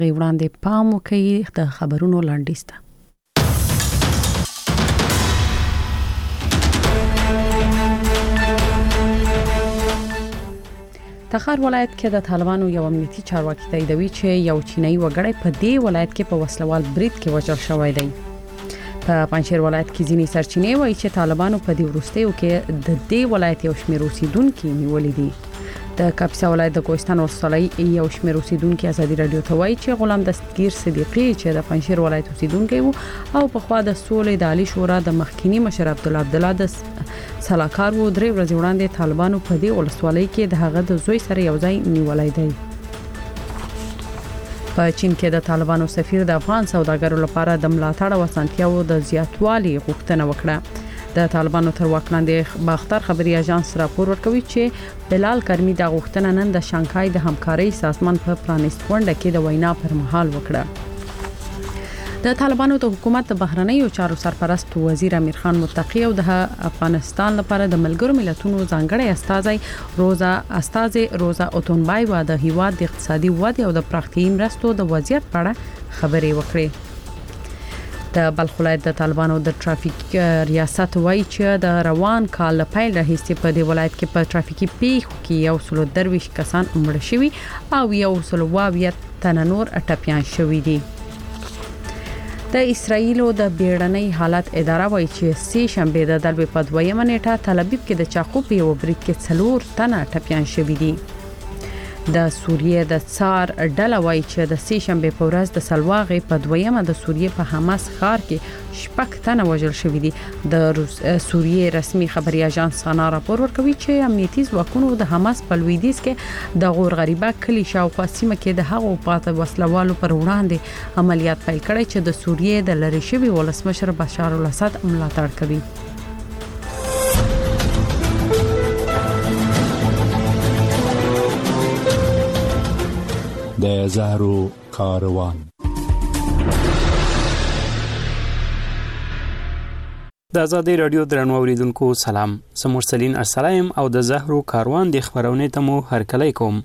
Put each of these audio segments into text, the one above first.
وړاندې پام وکړي د خبرونو لاندې ست. تخار ولایت کې د طالبانو یو امنیتي چارواکي تاییدوي چې یو چینایي وګړی په دې ولایت کې په وسلوال برید کې وژل شوی دی. په پنجشیر ولایت کې ځینې سرچینې وایي چې طالبانو په دې وروستیو کې د دې ولایت یو شمېر اوسیدونکي نیولي دي. د کاپیسا ولایت د کوهستان ولسوالۍ یو شمېر اوسیدونکي ازادي رادیو ته وایي چې غلام دستگیر صدیقي چې د پنجشیر ولایت اوسیدونکی وو او په خوا د سولې د عالی شورا د مخکینی مشر عبدالله د سلاکار وو 3 ورځې وړاندې طالبانو په دې ولسوالۍ کې د هغه د زوی سره یو ځای نیولای دی. په چین کې د طالبانو سفیر د افغان سوداګرو لپاره د ملاتړ او اسانتیاو د زیاتوالي غوښتنه وکړه. د طالبانو تر واک لاندې باختر خبري اژانس راپور ورکوي چې بلال کرمی د غوښتنه نن د شانګهای د همکارۍ سازمان په پرانیست غونډه کې د وینا پر مهال وکړه. د طالبانو د حکومت د بهرنیو چارو سرپرست وزیر امیر خان متقی او د افغانستان لپاره د ملګرو ملتونو ځانګړی استاذ روزا اوتونبای و د هیواد د اقتصادي ودې او د پراختیايي مرستو د وضعیت په اړه خبرې وکړې. د بلخ ولایت د طالبانو د ټرافیک ریاست وایي چې د روان کال پیل راهیسې په دې ولایت کې په ټرافیکي پیښو کې 123 کسان مړه شوي او 122 تنه نور ټپیان شوي دي. د اسرایل د بیړنۍ حالت اداره وایي چې سه شنبه د دلبې په 2 نیټه تل ابیب کې د چاقو په یو برید کې 4 تنه ټپیان شوي دي. د سوریه د څار ډله وایي چې د سه شنبه په ورځ د سلواغې په 2 د سوریه په حماس ښار کې 6 تنه وژل شوي دي. د سوریه رسمي خبري اژانس سنا راپور ورکوي چې امنیتي ځواکونو د حماس په لویدیځ کې د غور غریبه کلی شاوخوا سیمه کې د هغو پاتې وسلوالو پر وړاندې عملیات پیل کړي چې د سوریه د لری شوي ولسمشر بشار الاسد ملاتړ کوي. د زهرو کاروان. د آزادۍ رادیو درنو اوریدونکو سلام. سمورسلین ارسلایم او د زهرو کاروان د خبرونه ته مو هرکلی کوم.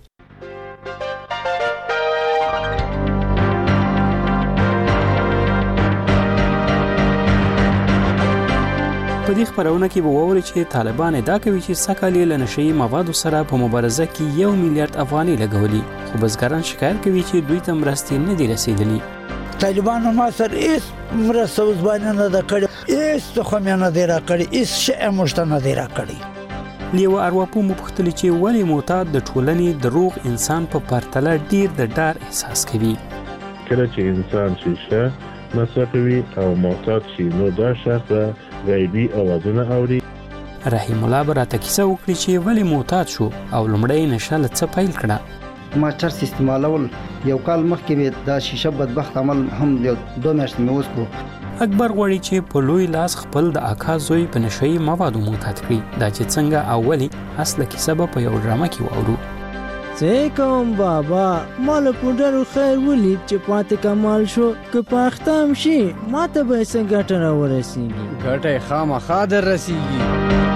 په دې خبرونه کې به ووري چې طالبان ادعا کوي چې سکهال له نشئی موادو سره په مبارزه کې 1 میلیارډ افغانۍ لګولي، خو بزګران شکایت کوي چې دوی ته مرستې نه دي رسیدلي. طالبانو ما سره هیڅ مرسته وزبانه نه ده کړې، هیڅ خو مې نه دی را کړی، هیڅ شی مشته نه دی را کړی. لیو ارواپو مپختلی چې ولی معتاد د ټولنې د روغ انسان په پرتله ډیر د ډار احساس کوي. کله چې انسان شیشه مصرفوي او معتاد شي نو دا شخص غیبی اوازونه اوري. رحیم الله براته کیسه وکړي چې ولی معتاد شو او لمړی نشه له څه پیل کړه. ما چرس استعمالول یو کال مخکې به دا شیشه بدبخت عمل هم 2 میاشتې مې وکړو. اکبر غواړي چې په لوی لاس خپل د اکا زوی په نشئی موادو معتاد کړي. دا چې څنګه اولی اصله کیسه به په یو ډرامه کې واورو. کوم بابا مال پوډر خیر ولید چې پاتې کمال شو که پاختم شي ماته به څنګه ګټه راورسیږي. ګټه خامخا در رسیږي.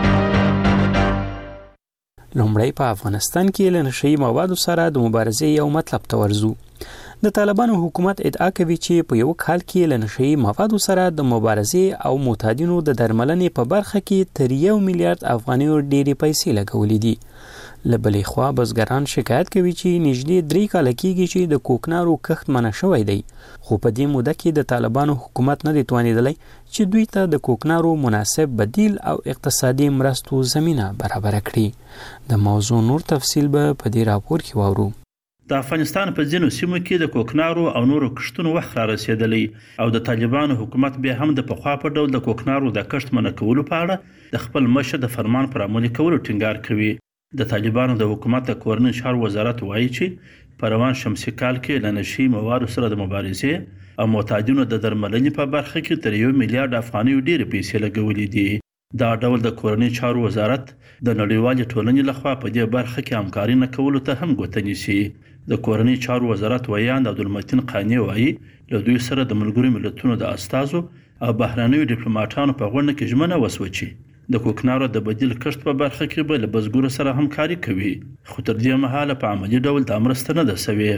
لومړی په افغانستان کې له نشئی موادو سره د مبارزې یو مطلب ته ورځو. د طالبانو حکومت ادعا کوي چې په یو کال کې له نشئی موادو سره د مبارزې او معتادینو د درملنې په برخه کې تر 1 میلیارډ افغانۍ ډېرې پیسې لګولې دي. لبلې خوا بزګران شکایت کوي چې نږدې 3 کال کېږي چې د کوکنارو کښت منع شوی دی، خو په دې موده کې د طالبانو حکومت نه دی توانیدلی چې دوی ته د کوکنارو مناسب بدیل او اقتصادي مرستو زمینه برابر کړي. د موضوع نور تفصیل به په دې راپور کې واورو. د افغانستان په ځینو سیمو کې د کوکنارو او نورو کښتونو وخت را رسیدلی او د طالبانو حکومت بیا هم د پخوا په ډول د کوکنارو د کښت منع کولو په اړه د خپل مشر د فرمان پر عملي کولو ټینګار کوي. د طالبانو د حکومت د کورنۍ چارو وزارت وایي چې په روان شمسي کال کې له نشئی موادو سره د مبارزې او معتادینو د درملنې په برخه کې تر 1 میلیارډ افغانۍ ډېرې پیسې لګولې دي. دا ډول د کورنۍ چارو وزارت د نړیوالې ټولنې لخوا په دې برخه کې همکاري نه کولو ته هم ګوته نیسي. د کورنۍ چارو وزارت ویاند عبدالمتین قانی وایي له دوی سره د ملګرو ملتونو د استازو او بهرنیو ډیپلوماټانو په غونډه کې ژمنه وسوه چې د کوکنارو د بدیل کښت په برخه کې به له بزګرو سره همکاري کوي، خو تر دې مهاله په عملي ډول دا مرسته نه ده سوې.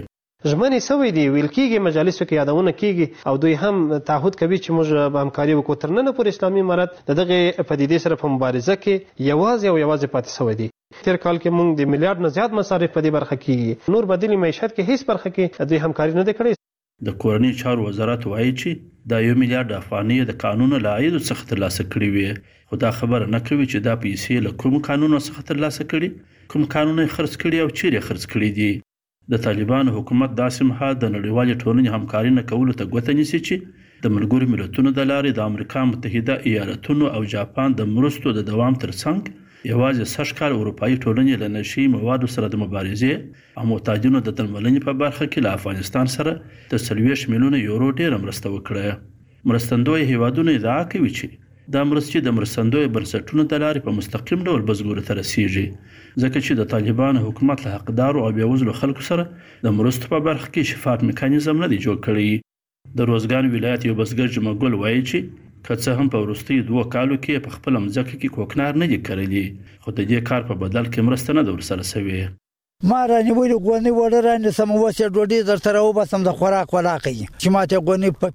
ژمنې سوي دي ویل کېږي مجالسو کې یادونه کېږي او دوی هم تعهد کوي چې موږ به همکاري وکړو تر ننه پورې اسلامي امارت د دغې پدیدې سره په مبارزه کې یوازې پاتې سوی دی. تیر کال کې موږ د میلیارډ نه زیات مصارف په دې برخه کې نور بدیل معیشت کې هیڅ برخه کې دوی همکاري نه ده کړې. د کورنۍ چارو وزارت وایي چې دا 1 میلیارډ افغانۍ د قانون له عایدو څخه ترلاسه کړي وي، خو دا خبره نه کوي چې دا پیسې له کوم قانون څخه ترلاسه کړي، کوم قانون یې خرڅ کړي او چیرې خرڅ کړي دي. د طالبانو حکومت داسې مهال د نړیوالې ټولنې همکاري نه کولو ته ګوته نیسي چې د ملګرو ملتونو د لارې د امریکا متحده ایالتونو او جاپان د مرستو د دوام ترڅنګ یوازې سږ کال اروپایي ټولنې له نشي موادو سره د مبارزې او معتادینو د درملنې په برخه کې له افغانستان سره د 40 میلیونه یورو ډیره مرسته وکړه. مرستندوی هیوادونه ادعا کوي چې دا مرستې د مرستندوی بنسټونو د لارې په مستقیم ډول بزګرو ته رسیږي، ځکه چې د طالبانو حکومت له حقدارو او بېوزلو خلکو سره د مرستو په برخه کې شفاف میکانیزم نه دی جوړ کړی. د روزګان ولایت یو بزګر جمعه ګل وایي چې که څه هم په وروستیو 2 کالو کې په خپله مځکه کې کوکنار نه دي کرلي، خو د دې کار په بدل کې مرسته نه ده ورسره سوې. ما رانیولې غونې وړه رانیسم اوس یې ډوډۍ درته راوباسم د خوراک ولاقي چې ماته غونې په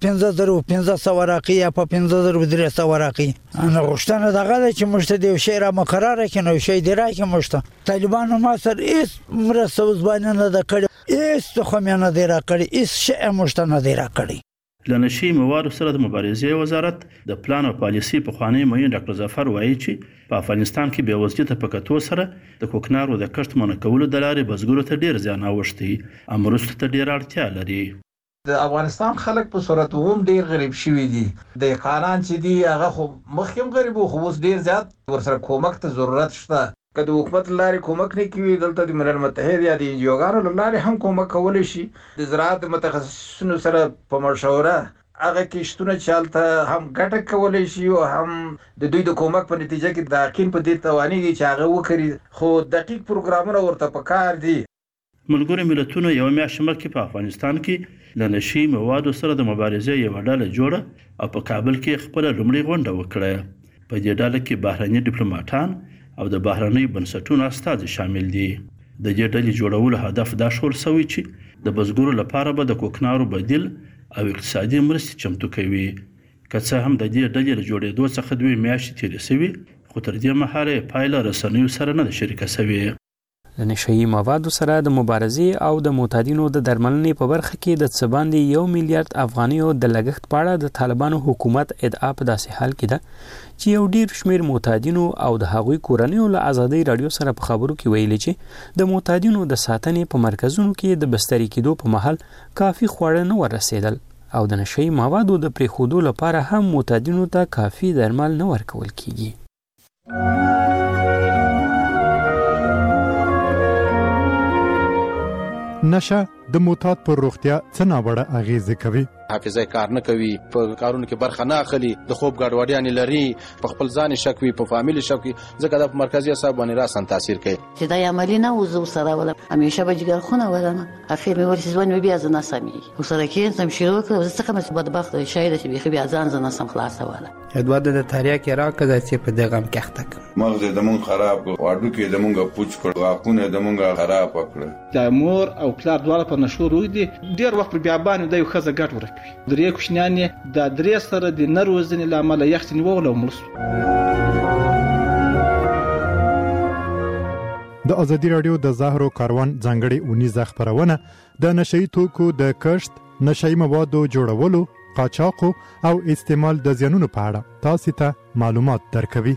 15,500 راقي یا په 15,300 راقي. انا غوښتنه دغه ده چې موږ ته د یو شی را مقرره کړي، نو شی دی راکړي موږ ته. طالبانو ما سره هېڅ مرسته اوس باندې نه ده کړې، هېڅ تخم یې نه دی راکړی، هېڅ شی یې موږ ته نه دی راکړی. له نشي موادو سره د مبارزې وزارت د پلان او پالیسي پخوانی معین ډاکټر ظفر وایي چې په افغانستان کې بېوزلۍ ته په کتو سره د کوکنارو د کښت منع کولو د لارې بزګرو ته ډېر زیان اوښتی او مرستو ته ډېره اړتیا لري. د افغانستان خلک په صورت هم ډېر غریب شوي دي. د قانون چې دی هغه خو مخکې هم غریب وو، خو اوس ډېر زیات ورسره کومک ته ضرورت شته. که د حکومت لارې کومک نه کوي، دلته د ملل متحد یا د انجیوګانو له لارې هم کومک کولی شي. د زراعت متخصصینو سره په مشوره هغه کښتونه چې هلته هم ګټه کولی شي او هم د دوی د کومک په نتیجه کې د حقین په دې توانېږي چې هغه وکړي، خو دقیق پروګرامونه ورته پکار دي. ملګرو ملتونو یو میاشت مخکې په افغانستان کې له نشي موادو سره د مبارزې یوه ډله جوړه او په کابل کې خپله لومړۍ غونډه وکړه. په دې ډله کې بهرني ډیپلوماټان او د بهرنیو بنسټونو استازي شامل دي. د دې ډلې جوړولو هدف دا شول سوی چې د بزګرو لپاره به د کوکنارو بدیل او اقتصادي مرستې چمتو کوي. که څه هم د دې ډلې له جوړېدو څخه 2 میاشتې تېرې سوي، خو تر دې مهاله یې پایله رسنیو سره نه ده شریکه سوې. د نشهیي موادو سره د مبارزې او د معتادینو د درملنې په برخه کې د څه باندې 1 میلیارډ افغانیو د لګښت په اړه د طالبانو حکومت ادعا په داسې حال کې ده چې یو ډیر شمیر معتادینو او د هغوی کورنیو له ازادۍ راډیو سره په خبرو کې ویلي چې د معتادینو د ساتنې په مرکزونو کې د بستري کېدو په مهال کافي خواړه نه ورسېدل او د نشهیي موادو د پرېښودو لپاره هم معتادینو ته کافي درمل نه ورکول کیږي. نشه د معتاد پر روغتیا څه ناوړه اغیزه کوي. حافظه کار نه کوي، په کارونو کې برخه نه اخلي، د خوب ګډوډیانې لري، په خپل ځان شک وي، په فامیل شک وي، ځکه د مرکزي اعصاب باندې راسن تاثیر کوي. چې دا عملی نه وزو سره ولا همیشه به جګر خونه ولنه اخر مې ورسې ځوان بیا ځنه سمي وسره کې سم شروع کړ، څه کوم بدبخت شاید چې بيخي بیا ځان ځنه سم خلاص ولا ادوار د تاریخ کې راکړه چې په دغه هم کېخته کړ مغز د مونږ خراب کړ، واډو کې د مونږ پوچ کړ، واقونه د مونږ خراب کړ. د مور او پلار دواړه په نشو روي دي، ډیر وخت بیا باندې د یو خزه ګټ ورکوي. درې کوشنیانې د درې سره د نروزنې لامل یختنی وغلو ملس. د ازادي رادیو د زهرو کاروان ځانګړي اونیزه خبرونه د نشئی توکو د کښت، نشئی موادو جوړولو، قاچاقو او استعمال د زیانونو په اړه تاسو ته معلومات درکوي.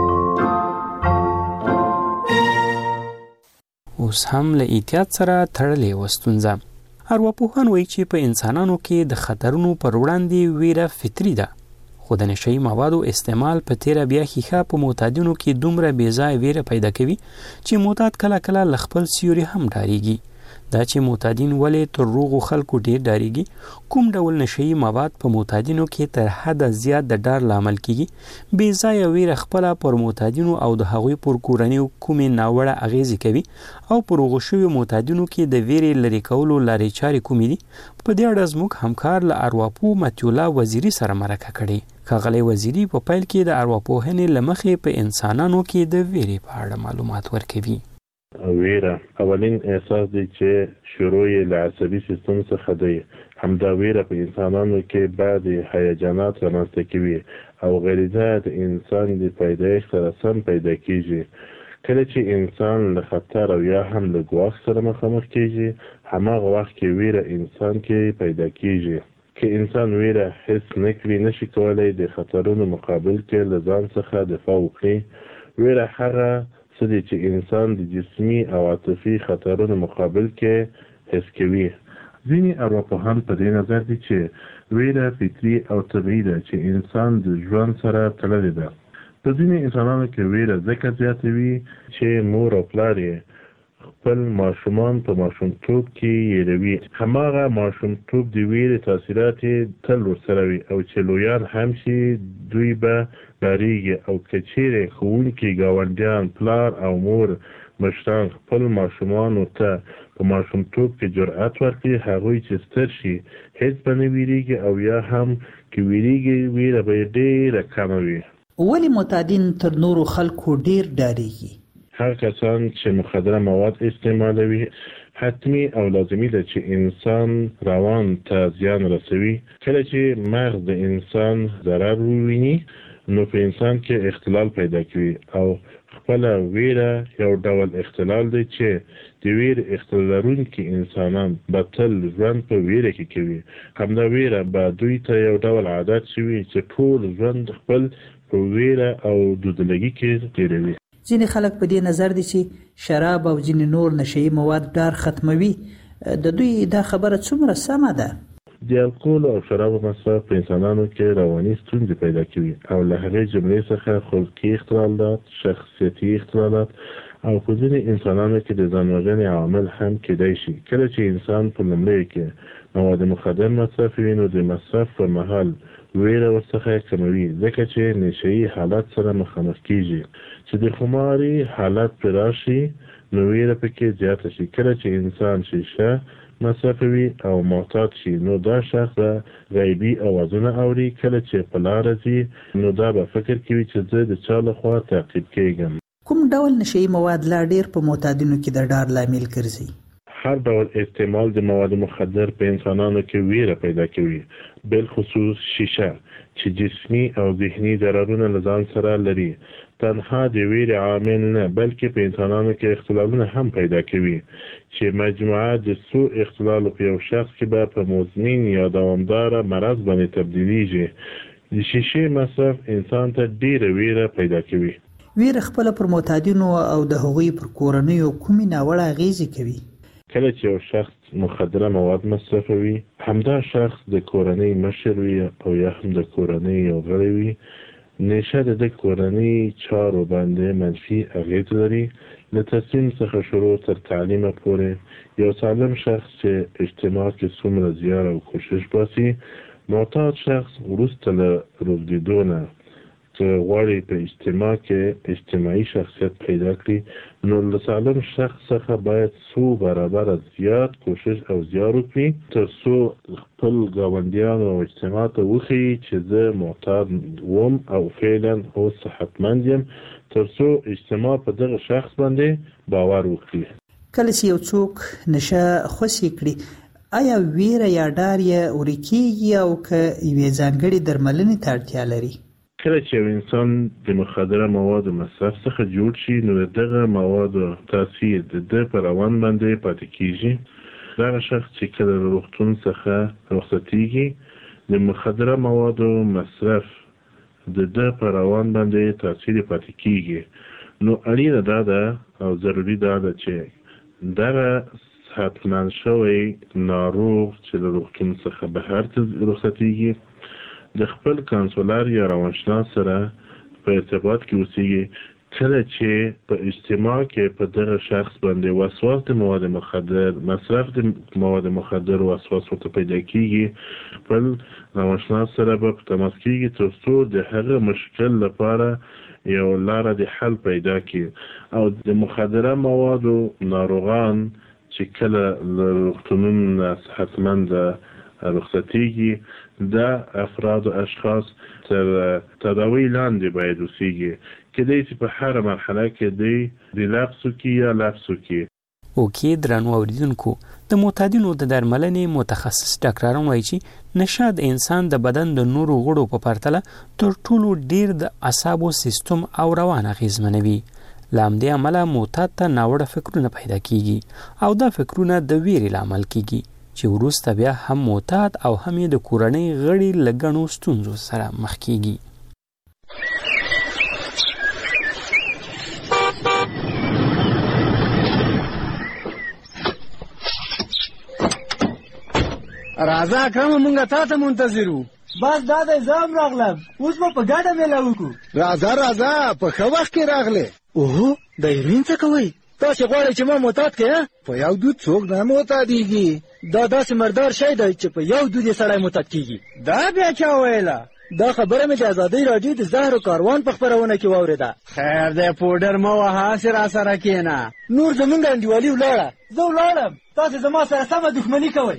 اوس هم له احتیاط سره تړلې وستونزه. ارواپوهان وایي چې په انسانانو کې د خطرونو پر وړاندې ویره فطري ده، خو د نشئی موادو استعمال په تیره بیا ښیښه په معتادینو کې دومره بې ځایه ویره پیدا کوي چې معتاد کله کله له خپل سیوري هم ډارېږي. دا چې معتادین ولې تر روغو خلکو ډیر ډاریږي، کوم ډول نشئی مواد په معتادینو کې تر حد زیات د ډار لامل کیږي، بې ځایه ویره خپله پر معتادینو او د هغوی پر کورنیو کومې ناوړه اغیزې کوي او پر هغو شویو معتادینو کې د ویرې لرې کولو لارې چارې کومې دي. په دې اړه زموږ همکار له ارواپوه متیولا وزیري سره مرکه کړې. ښاغلی وزیري په پیل کې د ارواپوهنې له مخې په انسانانو کې د ویرې په اړه معلومات ورکوي. ویره اولین احساس دی چې شروع یې له عصبي سیستم څخه دی. همدا ویره په انسانانو کې بعض هیجانات رامنځته کوي او غریزه د انسان د پیدایښت سره سم پیدا کیږي. کله چې انسان له خطر او یا هم له ګواښ سره مخامخ کیږي هماغه وخت کې ویره انسان کې پیدا کیږي. که انسان ویره حس نکړي نشي کولای د خطرونو مقابل کې له ځان څخه دفاع وکړي. ویره هغه څه دی چې انسان د جسمي او عاطفي خطرونو مقابل کې حس کوي. ځینې ارواپوهان په دې نظر دي چې ویره فطري او طبیعي ده چې انسان د ژوند سره تړلې ده. په ځینې انسانانو کې ویره ځکه زیاته وي چې مور او پلار یې خپل ماشومان په ماشومتوب کې یېروي. هماغه ماشومتوب د ویرې تاثیرات تل ورسره وي او چې لویان هم شي دوی به ډارېږي او که چیرې ښوونکي ګاونډیان پلار او مور مشران خپل ماشومانو ته په ماشومتوب کې جرأت ورکړي هغوی چې ستر شي هیڅ به نه ویریږي او یا هم که ویریږي ویره به یې ډېره کمه وي. ولې معتادین تر نورو خلکو ډېر ډارېږي؟ هر کسان چې مخدره مواد استعمالوي حتمی او لازمی ده چې انسان روان ته زیان رسوي. کله چې مغز د انسان ضرر وویني نو په انسان کې اختلال پیدا کوي او خپل ویره یو ډول اختلال دی چې د ویرې اختلال لرونکي انسانان به تل ژوند په ویره کې کوي. همدا ویره به دوی ته یو ډول عادت شوي چې ټول ژوند خپل په ویره او دودلګي کې تیروي. ځینې خلک په دې نظر دي چې شراب او ځینې نور نشهیي مواد ډار ختموي. د دوی دا خبره څومره سمه ده؟ د الکول او شرابو مصرف په انسانانو کې رواني ستونزې پیدا کوي او له هغې جملې څخه خلقي اختلالات، شخصیتي اختلالات او په ځینې انسانانو کې د ځان وژنې عوامل هم کیدای شي. کله چې انسان په لومړیو کې مواد مخدر مصرفوي نو د مصرف پر مهال ویره ورڅخه کموي ځکه چې نشهیي حالت سره مخامخ کیږي. چې د خماري حالت پر راشي نو ویره پکې زیاته شي. کله چې انسان شیشه مصرفوي او معتاد شي نو دا شخص غیبي اوازونه اوري. کله چې په لاره ځي نو دا به فکر کوي چې زه د چا لخوا تعقیب کیږم. کوم ډول نشهیي مواد لا ډیر په معتادینو کې د ډار لامل ګرځي؟ هر ډول استعمال د مواد مخدر په انسانانو کې ویره پیدا کوي، بالخصوص شیشه چې جسمی او ذهني ضررونه له ځان سره لري. تنها د ویرې عامل نه بلکې په انسانانو کې اختلالونه هم پیدا کوي چې مجموعه د څو اختلالو په یو شخص کې به په مزمن یا دوامداره مرض باندې تبدیلیږي. د شیشې مصرف انسان ته ډیره ویره پیدا کوي. ویره خپل پر معتادینو او د هغوی پر کورنیو کومې ناوړه اغیزې کوي؟ کله چې یو شخص مخدره مواد مصرفوي همدا شخص د کورنۍ مشر وي او یا هم د کورنۍ یو غړی وي. نشه د کورنۍ چارو باندې منفي اغیز لري. له تصمیم څخه شروع تر تعلیم پورې یو سالم شخص چې اجتماع کې څومره زیار او کوشش باسي، معتاد شخص وروسته له روږدېدو نه که غواړي په اجتماع کې اجتماعي شخصیت پیدا کړي نو له سالم شخص څخه باید څو برابره زیات کوشش او زیار وکړي تر څو خپل ګاونډیانو او اجتماع ته وښیي چې زه معتاد وم او فعلا اوس صحتمند یم، تر څو اجتماع په دغه شخص باندې باور وکړي. کله چې یو څوک نشه خوسي کړي آیا ویره یا ډار یې ورکیږي او که یوې ځانګړې درملنې ته اړتیا لري؟ کله چې یو انسان د مخدره موادو مصرف څخه جوړ شي نو دغه موادو تاثیر د ده په روان باندې پاتې کیږي. دغه شخص چې کله له روغتون څخه رخصتیږي د مخدره موادو مصرف د ده په روان باندې تاثیر پاتې کیږي. نو اړینه دا ده او ضروري دا ده چې دغه صحتمند شوی ناروغ چې له روغتون څخه بهر ته رخصتیږي د خپل کانسولر یا روانشناس سره په ارتباط کې اوسېږي. کله چې په اجتماع کې په دغه شخص باندې وسواس د مواد مخدر مصرف د مواد مخدر وسواس ورته پیدا کیږي خپل روانشناس سره به په تماس کیږي تر څو د هغه مشکل لپاره یو لاره د حل پیدا کړي. او د مخدره موادو ناروغان چې کله له روغتونونو صحتمند رخصتیږي دا افراد و اشخاص تر تداوی لاندې باید اوسیږي. کېدای شي په هر مرحله کې دی ریلاکس وکړي یا لاپس وکړي. اوکې درنو اوریدونکو، د معتادینو د درملنې متخصص ډاکټران وایي چې نشه د انسان د بدن د نورو غړو په پرتله تر ټولو ډیر د اعصابو سیستم او روان اغیزمنوي. له همدې امله معتاد ته ناوړه فکرونه پیدا کیږي او دا فکرونه د ویرې لامل کیږي چې وروسته بیا هم معتاد او هم یې د کورنۍ غړي له ګڼو ستونزو سره مخ کیږي. راځه اکرم، مونږ تا ته منتظر وو. بس دا د زام راغلم، اوس به په ګډه میله وکړو. راځه په ښه وخت کې راغلې. اوهو د ایرین څه کوئ؟ تاسې غواړئ چې ما معتاد کړې؟ په یو دود څوک نه معتادېږي. دا داسې مردار شی دی چې په یو دود یې سړی معتاد کېږي. دا بیا چا ویله؟ دا خبره مې د ازادۍ راډیو د زهرو کاروان په خپرونه کې واورېده. خیر دی پوډر مه وهه، هسې راسره کښېنه. نور زمونږ انډیوالي ولاړه. زه ولاړم، تاسې زما سره سمه دښمني کوئ.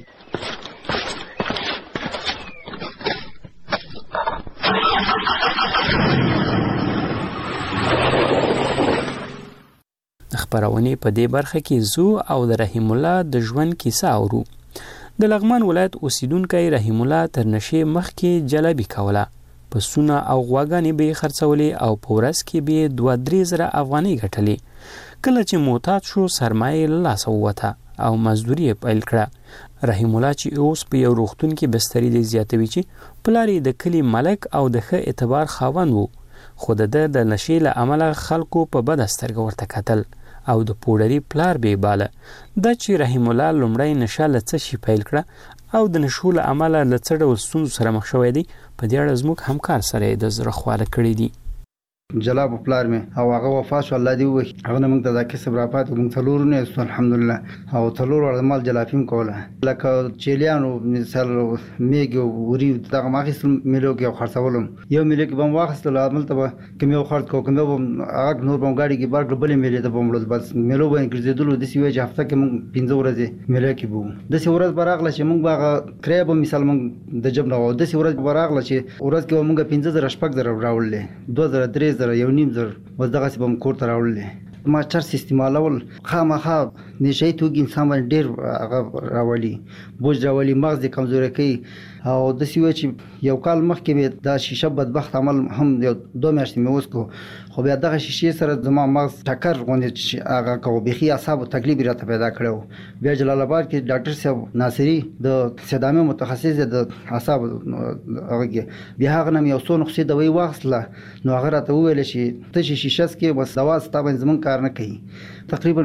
خبرونه په دې برخه کې زو او د رحیم الله د ژوند کیسه اورو. د لغمان ولایت اوسیدونکی رحیم الله تر نشې مخکې جلبي کوله. پسونه او غواګانې به خرڅولې او په ورځ کې به 2-3 زره افغانۍ ګټلې. کله چې معتاد شو سرمایه له لاسه ووته او مزدوري پیل کړه. رحیم الله چې اوس په یو روغتون کې بستري دی زیاتوي چې پلار د کلی ملک او د ښه اعتبار خاوند وو، خو د نشې له امله خلکو په بده سترګه ورته کتل او د پوډري پلار به باله. دا چې رحیم الله لومړی نشه له څه شي پیل کړه او د نشو له امله له څه ډول ستونزو سره مخ شوی دی، په دې اړه زموږ همکار سره د زړه خواله کړی دي. جلاب پلار مې او هغه وفات شو، الله دې وکړي. هغه موږ ته دا کسب را پاتې، موږ څلور نه الحمدلله او څلور ور مال جلافیم کوله. لکه چیلیانو مثال میګو وری دغه ماخیس ملو کې خرڅولم. یو ملو کې بم واخیستل، عمل ته کوم یو خرڅ کو کوم هغه نور بم گاډي کې بار بلې ملي ته بمړل. بس ملو باندې ګرځېدل د سی وجه هفته کې موږ 15 ورځې ملو کې بو. د سی ورځ براغله چې موږ باغ کریب مثال موږ د جب نه و. د سی ورځ براغله چې ورځ کې موږ 15 شپږ در راولې 2003 یو نیم زر بس دغه سی بم کور ته راولې. ما چر استعمالول خامخا نشي توګ انسان باندې ډیر هغه راولي، بوج راولي، مغز کمزوري کوي. او د سی وچ یو کال مخکې دا شیشه بدبخت عمل هم 2 میاشتې مې وسکو، خو بیا دغه شیشه سره زما مغز ټکر غونډه هغه کو بخي اعصاب تکلیف راته پیدا کړو. بیا جلال آباد کې ډاکټر صاحب ناصری د صدامه متخصص د اعصاب هغه بیا هغه نم یو څو نقصې دوی واخله. نو هغه راته وویل چې ته شیشه کې بس دوا ستابن زمون کار نه کوي. تقریبا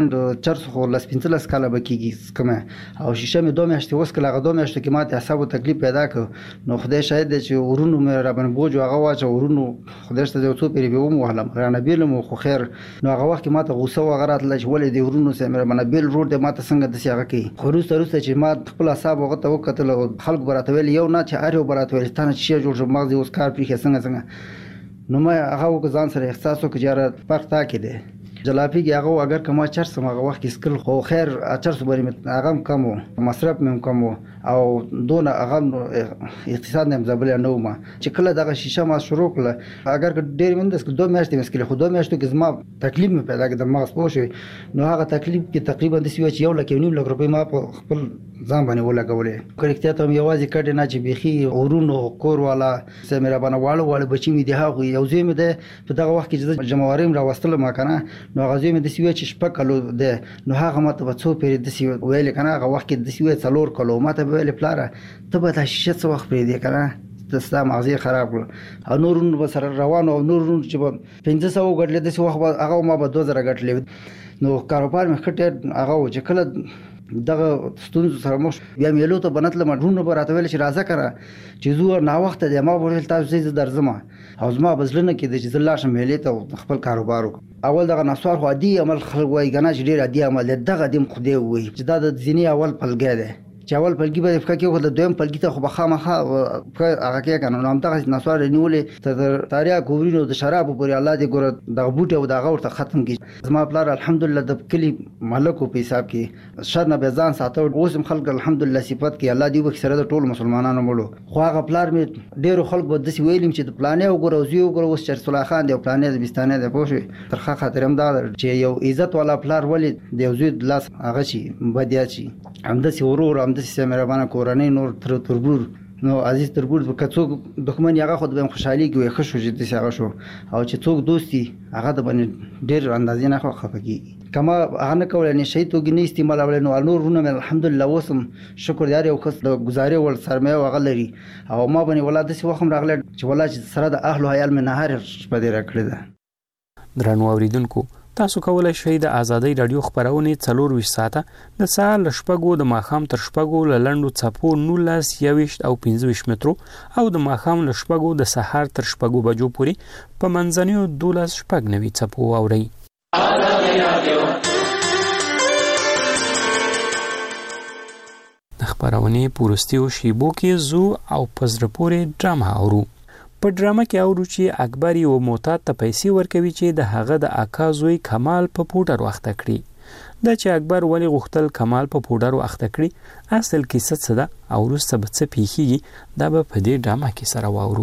415 کاله بکیږي کومه او شیشه مې 2 میاشتې وسکله. هغه 2 میاشتې کې ماته اعصاب تکلیف پیدا کړ. نو خدای شاهد دی چې ورونو مې را باندې بوج هغه واچ ورونو خدای ته یو څو پیری به ومهلم رانه بیلم خو خیر. نو هغه وخت ماته غوسه وغیرات لږ ولې دی ورونو سره مې باندې بیل روډ ماته څنګه د سیاغه کوي. خو روسته چې ما خپل اعصاب وغه ته وکتل خلک برات ویل یو نه چې اړیو برات ویل ستانه چې جوړ مغز اوس کار پرې څنګه. نو ما هغه ځان سره احساس وکړ چې فرق تا کې دی. جلافي کې هغه اگر کما چرس هغه وخت کې سکل خو خیر چرس باندې هغه کم مصرف مې کم او دون هغه اقتصاد نه مزبل نه ما چې کله دغه شیشه ما شروع کړه اگر ډېر مندس 2 میاشتې مسکل خو 2 میاشتو کې زما تکلیف مې پیدا کړ د مغز پوښ. نو هغه تکلیف کې تقریبا د سوي چې 1.5 لک روپۍ ما په خپل ځان باندې ولګولې. کړکتیا ته یوازې کټ نه چې بيخي ورونو کور والا سمره باندې واړو بچی مې دی هغه یو ځای مې ده په دغه وخت کې جمعواریم را وستل ما کنه. نو غزي مې د سوي چې شپه کلو ده. نو هغه ماته په څو پیری د سوي ویل کنه هغه وخت کې د سوي 4 کلو ماته ویل پلاره ته به د شیشه څو وخت پرې دی کنه د ستا مغزي خراب کړ. او نورون به سره روان او نورون چې 500 غټلې د سوي وخت هغه ما به 2000 غټلې. نو کاروبار مې خټه هغه چې کله دغه ستونزو سره مخ بیا مېلو ته بنتل مډرونو به راته ویل چې راځه کړه چې زه نه وخت دی ما ورته تاسو زه درځم او زما بزلنه کې د ځل لاشم مېلې ته خپل کاروبار وکړ. اول دغه نسوار خو عادي عمل خلک وای غنا چې ډیر عادي عمل دغه دیم خو دی وای چې دا د ځینی اول پلګی دی چې اول پلګي به فکر کې خو د دویم پلګي ته خو بخامخه هغه کې کنه نو هم تاسو نسوار نیولې تر تاریا ګورینو د شراب پورې الله دې ګور د بوټي او د غور ته ختم کړي زما پلار الحمدلله د کلی مالکو په حساب کې شر نه به ځان ساتو اوس هم خلک الحمدلله صفات کې الله دې وکړي سره د ټول مسلمانانو مړو خو هغه پلار مې ډیرو خلک به دسی ویلم چې د پلانې وګورو زیو وګورو اوس چرسل الله خان دی او پلانې د بستانې د پوښي ترخه خاطر هم دا چې یو عزت والا پلار ولې د یو زوی لاس هغه شي بدیا شي همداسې ورور همداسې مهربانه کورنۍ نور تربور نو عزیز تربور که څوک دښمن هغه خود به خوشحالي کوي ښه شو چې هغه شو او چې څوک دوستي هغه د باندې ډېر اندازې نه خفګي کما هغه نه کولای نه شي توګ نه استعمال اول نو نورونه الحمدلله وسم شکر یاري او خص د گزارې ول سرمایه وغه لري او ما باندې ولادت سي وخم راغله چې ولادت سره د اهل حیال من نهار په دې راکړه ده درنو اوریدونکو تاسو کولای شئ د ازادۍ رادیو خبرونه 24 ساعته د سهار ل شپږو د ماښام تر شپږو ل لندو چپو 19 21 او 25 مترو او د ماښام ل شپږو د سهار تر شپږو بجو پورې په منځنیو 12 شپږ نوي چپو اوري د خبرونه پورستیو شیبو کې زو او پزرپورې ډراما اورو په ډرامه کې اورو چې اکبر یو معتاد ته پیسې ورکوي چې د هغه د اکا زوی کمال په پوډر وخته کړي دا چې اکبر ولی غوښتل کمال په پوډر وخته کړي اصل کیسه څه ده او وروسته به څه پیښیږي دا به په دې ډرامه کې سره واورو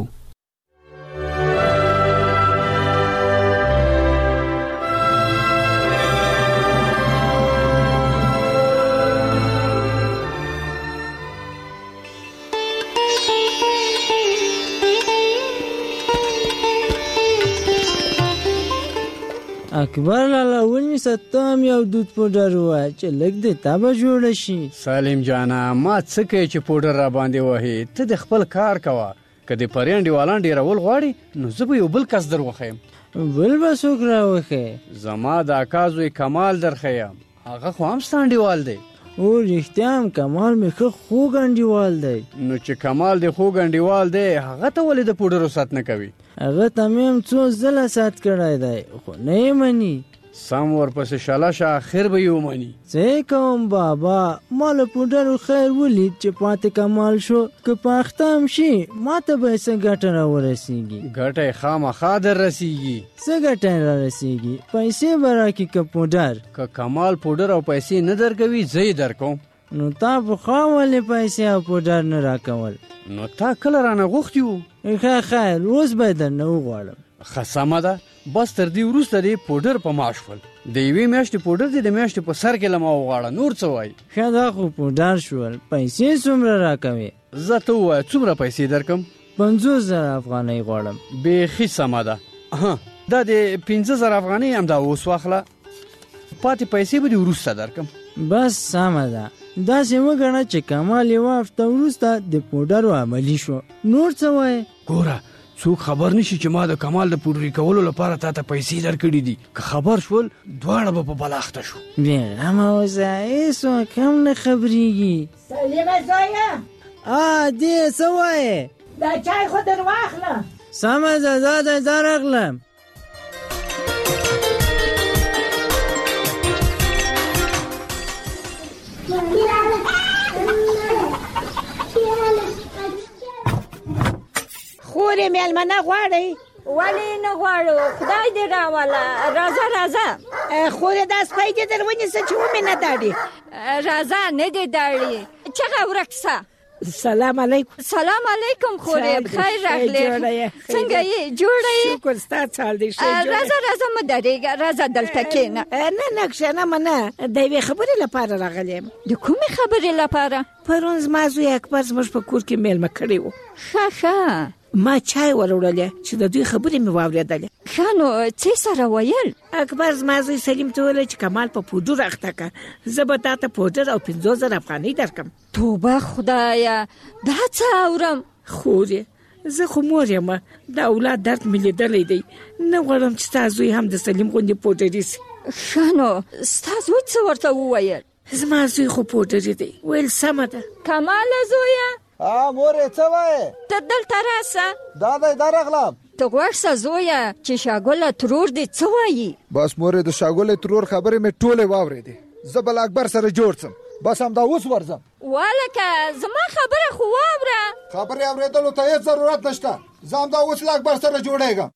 اکبر لالا ونی ستام یو دود پوډر وا چې لګ دې تابه جوړ شي سالم جانا ما څه کوي چې پوډر را باندې وهي ته د خپل کار کوه کدی پرېنډي والان ډیر ول غواړي نو زه به یو بل کس دروخم بل به څوک راوخه زما د اکازوی کمال درخیم هغه خو هم ستانډیوال دی او رښتیا کمال مې خو ګنډیوال دی نو چې کمال دی خو ګنډیوال دی هغه ته ولې د پوډرو سات نه کوي هغه تمام څو زله سات کړای دی خو نه مني سم ورپسې شالاشه اخر به یو مني څه کوم بابا مال پوډرو خیر ولید چې پاتې کمال شو که پاختم شي ماته به څه ګټه را ورسیږي ګټه خامخا در رسیږي څه ګټه را رسیږي پیسې براکي که پوډر که کمال پوډر او پیسې نه درکوي زه یې درکوم نو تا په خاملې پیسې او پوډر نه راکول نو تا کله رانه غوښتي وو خیر اوس به در نه وغواړم ښه سمه ده بس تر دې وروسته دې پوډر په ما شول د یوې میاشتې پوډر دې د میاشتې په سر کې له ما وغواړه نور څه وایي ښه دا خو پوډر شول پیسې څومره راکوې زه ته ووایه څومره پیسې درکم 50,000 افغانۍ غواړم بیخي سمه ده دا د 15,000 افغانۍ همدا اوس واخله پاتې پیسې به دې وروسته درکم بس سمه ده داسې وګڼه چې کمال یوه هفته وروسته د پوډرو عملي شو نور څه وایې ګوره څوک خبر نشي چې ما د کمال د پوډري کولو لپاره تا ته پیسې درکړي دي که خبر شول دواړه به په بلاخته شو بېغمه اوسه هېڅوک هم نه خبرېږي سلیمه زویه دې څه وایې دا چای خو در واخله سمه ده دا راغلم خورې مېلمنه غواړئ ولې نه غواړو خدای دې راوله راځه خورې دا سپی دې در ونیسه چې ومې نه داړي راځه نه دې داړي چغه ورک سه سلام علیکم سلام علیکم خورې بخیر راغلی څنګه یې جوړه یې شکر ستا څال دې راځه مه درېږه راځه دلته کښېنه نه کښېنه نه د یوې خبرې لپاره راغلی یم د کومې خبرې لپاره پرون زما زوی اکبر زموږ په کور کې میلمه کړی و ښه ما چای وروړلی چې د دوی خبرې مې واورېدلې ښه نو څه سره ویل اکبر زما زوی سلیم ته ویل چې کمال په پوډر اخته که زه به تا ته پوډر او 50,000 افغانۍ درکم توبه خدایه دا څه اورم خورې زه خو مور یم د اولاد درد مې لیدلی دی نه غواړم چې ستا زوی هم د سلیم غوندې پوډري سي ښه نو ستا زوی څه ورته وویل زما زوی خو پوډري دی ویل سمه ده کماله زویه مورې څه وایې ته دلته راسه دا راغلم ته غوږ شه زویه چې شاګله ترور دې څه وایي بس مورې د شاګلې ترور خبرې مې ټولې واورېدې زه به له اکبر سره جوړ سم بس همدا اوس ورځم. والکه زما خبره خو واوره. خبرې اورېدلو ته هېڅ ضرورت نشته. زه همدا اوس له اکبر سره جوړېږم.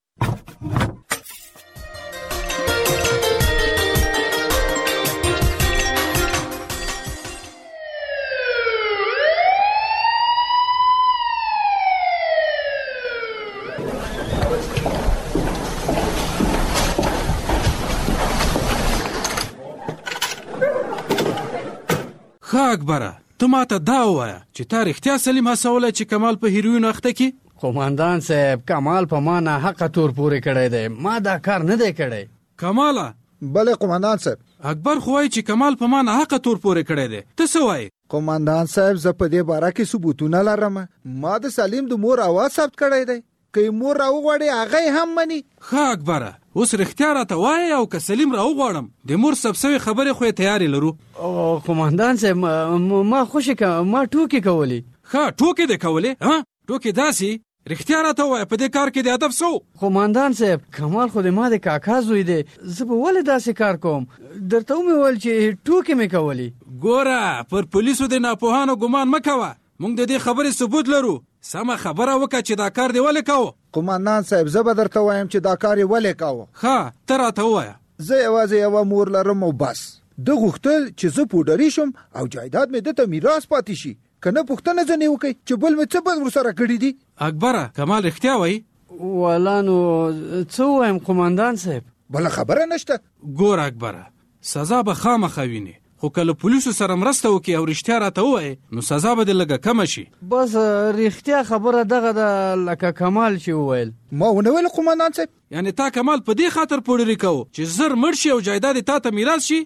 ښه اکبره، ته ماته دا ووایه چې تا رښتیا سلیم هڅولی چې کمال په هیروینو اخته کړي؟ قومندان صاحب، کمال په ما ناحقه تور پورې کړی دی. ما دا کار نه دی کړی. کماله؟ بله قومندان صاحب. اکبر خو وایي چې کمال په ما ناحقه تور پورې کړی دی. ته څه وایې؟ قومندان صاحب، زه په دې باره کې ثبوتونه لرم. ما د سلیم د مور اواز ثبت کړی دی. که مور راوغواړي هغه هم مني. ښه اکبره، اوس رښتیا راته وایې او که سلیم راوغواړم د مور ثبت سوې خبرې خو یې تیارې لرو. قومندان صاحب، ما خوشې ما ټوکې کولې. ښه، ټوکې دې کولې؟ ټوکې داسې؟ رښتیا راته وایه، په دې کار کې د ادب څه و؟ قومندان صاحب، کمال خو د ما د کاکا زوی دی. زه به ولې داسې کار کوم؟ درته ومې ویل چې ټوکې مې کولې. ګوره، پر پولیسو د ناپوهانو ګمان مه کوه. موږ د دې خبرې ثبوت لرو. سمه خبره وکړه چې دا کار دی ولې کوو. قومندان صاحب، زه به درته وایم چې دا کار یې ولې کوو. ښه، ته راته ووایه. زه یوازې یوه مور لرم او بس. ده غوښتل چې زه پوډري شم او جایداد مې ده ته میراث پاتې شي. که نه پوښتنه ځنې وکړئ چې بل مې څه بد ورسره کړي دي. اکبره، کمال رښتیا وایي؟ والا نو څه ووایم قومندان صاحب؟ بله خبره نشته. ګوره اکبره، سزا به خامخا وینې، خو که له پولیسو سره مرسته وکړي او رښتیا راته ووایې نو سزا به دې لږه کمه شي. بس رښتیا خبره دغه ده لکه کمال چې وویل. ما ونه ویل قومندان صاحب. یعنې تا کمال په دې خاطر پوډري کوو چې زر مړ شي او جایداد یې تا ته میراث شي؟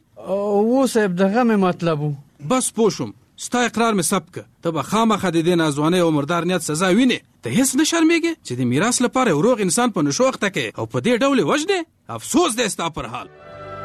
و صاحب، دغه مې مطلب و. بس پوه شوم، ستا اقرار مې ثبت که. ته به خامخا د دې ناځوانۍ او مردار نیت سزا وینې. ته هېڅ نه شرمېږې چې د میراث لپاره یو روغ انسان په نشو اخته کړې او په دې ډول یې وژنې؟ افسوس دی ستا پر حال.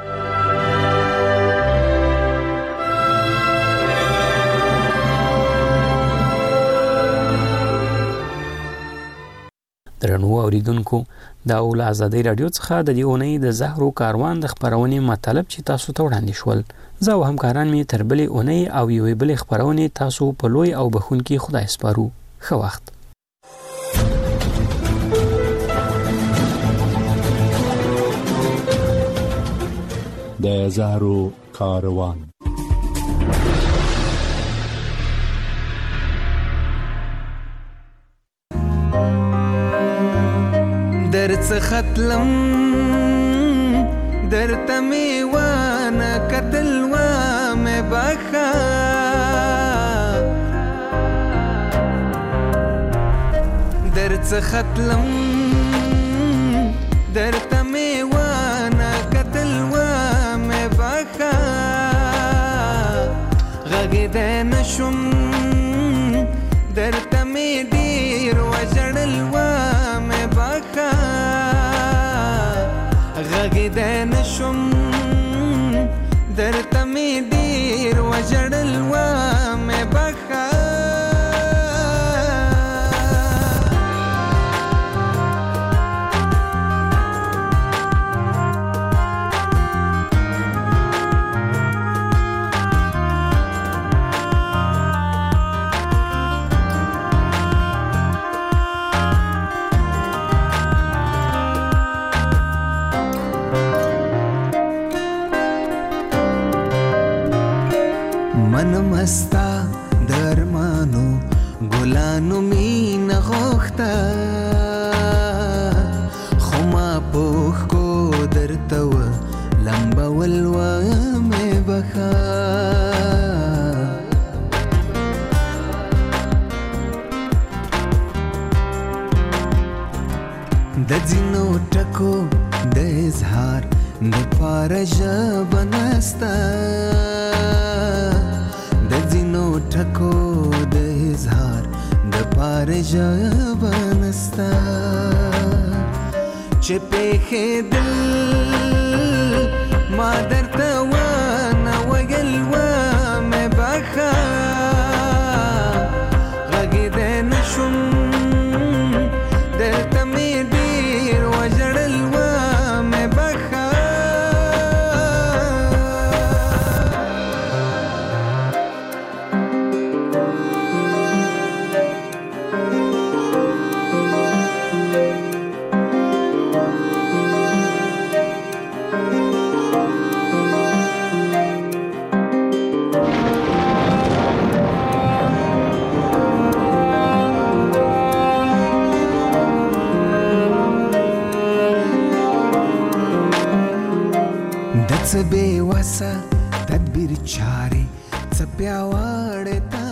درنو اوریدونکو، دا ول ازادي رادیو څخه د دې اونۍ د زهرو کاروان د خبرونې مطلب چې تاسو ته وړاندې شول. زه او همکاران می تر بلې اونۍ او یوې بلې خبرونې تاسو په لوی او بخونکي خدای سپارو. ښه وخت. د زهرو کاروان. درڅ ختلم درته مې وانه کتل وامې بخا درڅ ختلم درته مې وانه کتل وامې بخا غږېدی نشم درته مې ډېر وژړل وامې بخا غږېدی نشم درته مې ډېر وژړل وامې بخا مستا درمانو ګلانو مینه غوښته خو ما پوښ کو درته و لمبول وامې بخا د ځینو ټکو د اظهار د پاره ژبه نسته ټکو د اظهار د پاره ژبه نسته چې پېښېدل ما درته ونه ویل وامې بخا غږېدی نشم درته مې ډېر وژړل وامې بخا څه بې وسه تدبیر چارې څه پیاوړې